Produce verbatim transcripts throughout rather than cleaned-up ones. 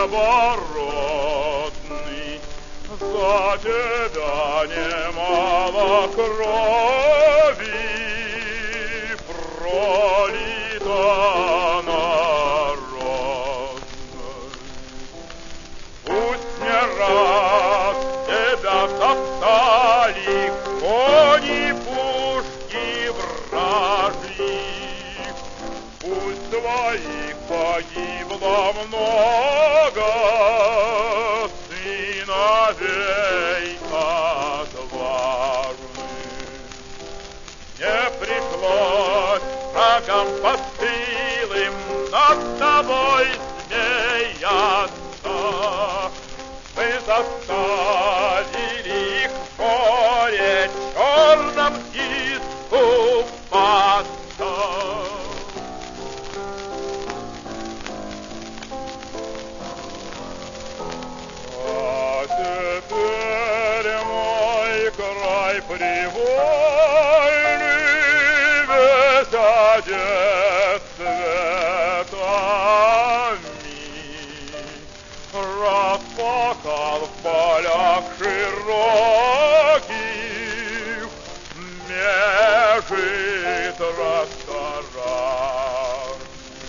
благородный, за тебя немало крови пролито народной. Пусть не раз тебя топтали кони, пушки вражьи, пусть твоих погибло много сыновей отважных. Не пришлось врагам постылым над тобой смеяться. Мы заставили их в море черном искупаться. Теперь мой край привольный весь одет цветами, распахал в полях широких, межит расторами.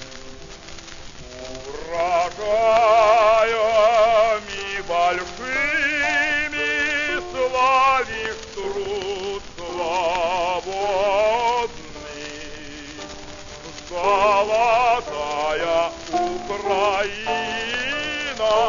Урожаями большими славишь труд свободный, золотая Украина